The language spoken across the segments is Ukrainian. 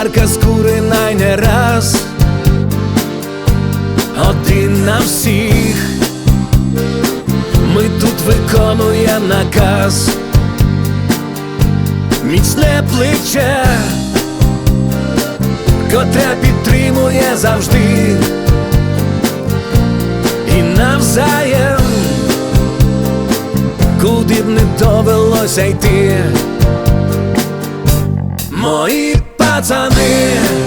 парка скурена й не раз, один на всіх. Ми тут виконуємо наказ, міцне плече, котре підтримує завжди і навзаєм, куди б не довелося йти. Мої пацани,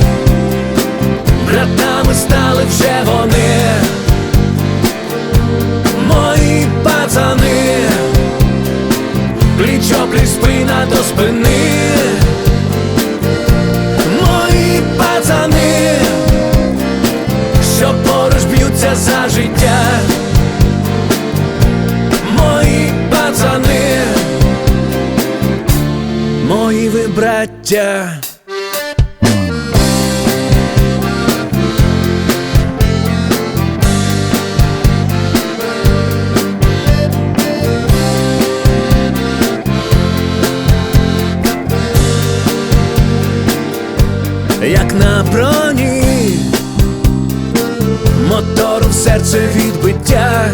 братами стали вже вони. Мої пацани, пліч-опліч, спина до спини. Мої пацани, що поруч б'ються за життя. Мої пацани, мої ви браття. Як на броні, мотору в серце відбиття.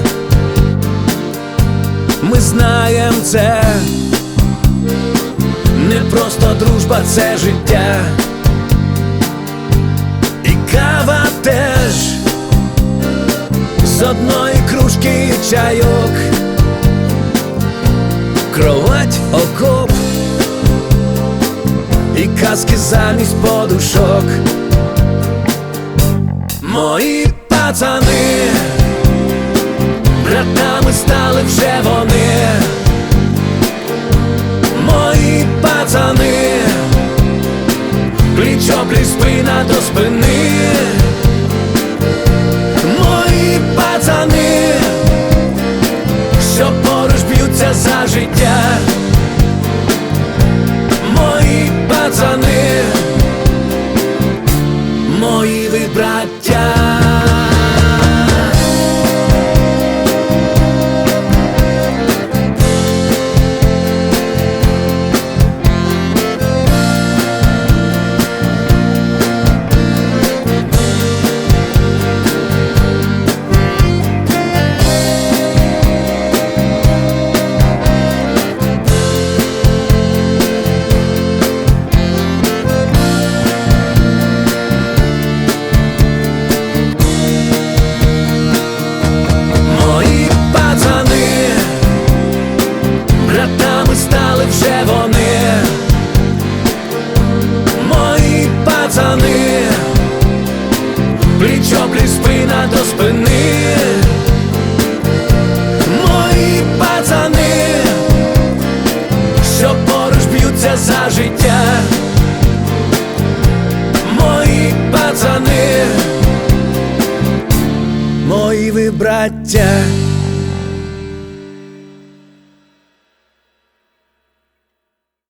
Ми знаєм це, не просто дружба, це життя. І кава теж, з одної кружки чайок, кровать, окоп і казки замість подушок. Мої пацани, братами стали вже вони. Мої пацани, пліч-опліч, спина до спини. Мої пацани, що поруч б'ються за життя. Мої пацани, мої ви браття. Стали вже вони. Мої пацани, пліч-опліч, спина до спини. Мої пацани, що поруч б'ються за життя. Мої пацани, мої ви браття.